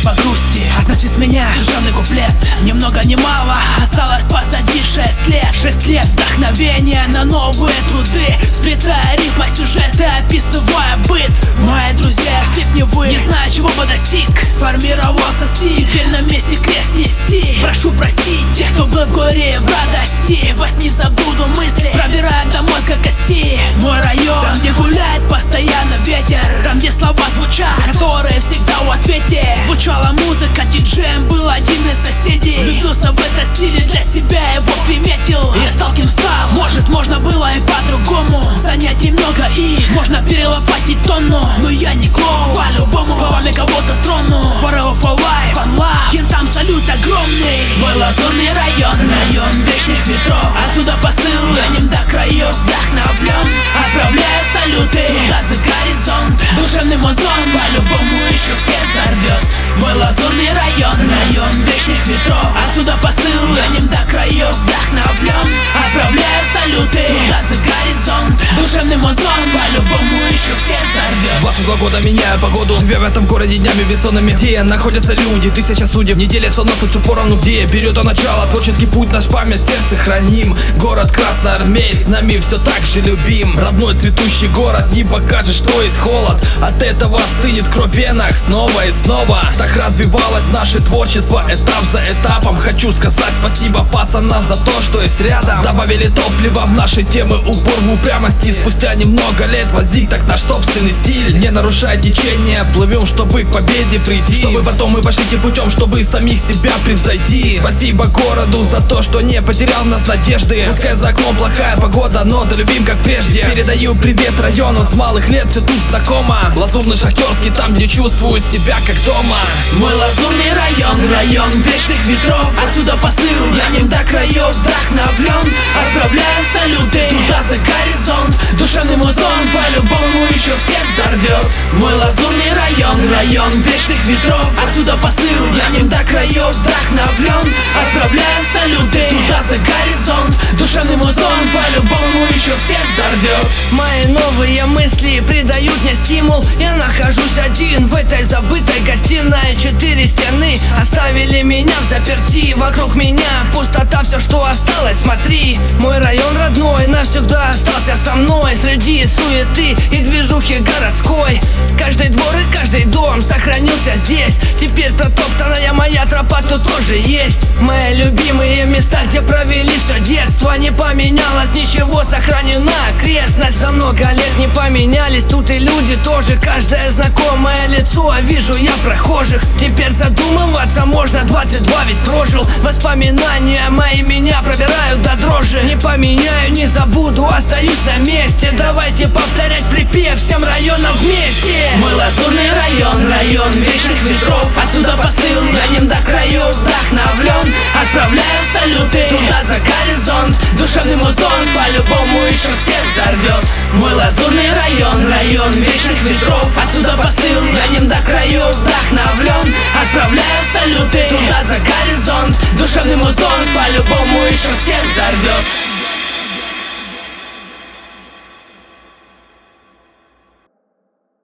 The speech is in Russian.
по грусти, а значит с меня душевный куплет. Ни много ни мало, осталось позади 6 лет. 6 лет вдохновения на новые труды, сплетая рифмы, сюжеты, описывая быт. Мои друзья, если б не вы, не знаю, чего бы достиг. Формировался стиль, теперь на месте крест нести. Прошу простить тех, кто был в горе и в радости. Вас не забуду мысли, пробирают до мозга кости. Мой район, там где гуляет постоянно ветер, там где слова звучат, за которые всегда в ответе. Звучала музыка, диджеем был один из соседей. Влюбился в это стиле, для себя его приметил. Я стал кем стал, может можно было и по-другому. Занятий много и можно перелопатить тонну. Но я не клоун, по-любому словами кого-то трону. Forever for life, fun love, кентам салют огромный. Мой лазурный район, район вечных ветров. Отсюда посыл, я ним до краев вдохновлен. Отправляю салюты туда за горизонт. Душевный музон по-любому еще всех взорвет. Мой лазурный район, район вечных ветров. Отсюда посыл, я ним до краев вдохновлен. Отправляю салюты туда за горизонт. Душевный музон по-любому еще всех взорвет. 22 года меняю погоду, живя в этом городе днями бессонными, где находятся люди, тысяча судеб, не делятся нас всю поровну, где берет он начало, творческий путь, наш память, сердце храним. Город красноармейц, нами все так же любим. Родной цветущий город, не покажешь, что есть холод. От этого стынет кровь в венах снова и снова. Так развивалось наше творчество этап за этапом. Хочу сказать спасибо пацанам за то, что есть рядом. Добавили топлива в наши темы, упор в упрямости. Спустя немного лет возник так наш собственный стиль. Не нарушая течение, плывем, чтобы к победе прийти. Чтобы потом мы пошли тем путем, чтобы самих себя превзойти. Спасибо городу за то, что не потерял в нас надежды. Пускай за окном плохая погода, но долюбим как прежде. Передаю привет району, с малых лет все тут знакомо. Лазурный шахтерский, там где чувствую себя как дома. Мой лазурный район, район вечных ветров. Отсюда посыл, я ним до краев вдохновлен. Отправляю салюты туда за горизонт. Душевный музон по-любому еще всех взорвет. Мой лазурный район, район вечных ветров. Отсюда посыл, я ним до краев вдохновлен. Отправляю салюты туда за горизонт. Душевный музон по-любому еще всех взорвет. Мои новые мысли придают мне стимул. Я нахожусь один в этой забытой гостиной. 4 стены оставили меня в заперти. Вокруг меня пустота, все, что осталось, смотри. Мой район родной навсегда остался со мной. Среди суеты и движухи городской. Каждый двор и каждый дом сохранился здесь. Теперь протоптанная моя тропа тут тоже есть. Мои любимые места, где провели все детство. Не поменялось ничего, сохранена окрестность. За много лет не поменялись тут и люди тоже. Каждое знакомое лицо вижу я в прохожих. Теперь задумываться можно, 22 ведь прожил. Воспоминания мои меня пробирают до дрожи. Не поменяю, не забуду, остаюсь на месте. Давайте повторять припев всем районам вместе. Мой лазурный район, район вечных ветров. Отсюда посыл, я ним до краев вдохновлен. Отправляю салюты туда за горизонт. Душевный музон по-любому еще всех взорвет. Мой лазурный район, район вечных ветров. Отсюда посыл, я ним до краев вдохновлен. Отправляю салюты туда за горизонт. Душевный музон по-любому еще всех взорвет.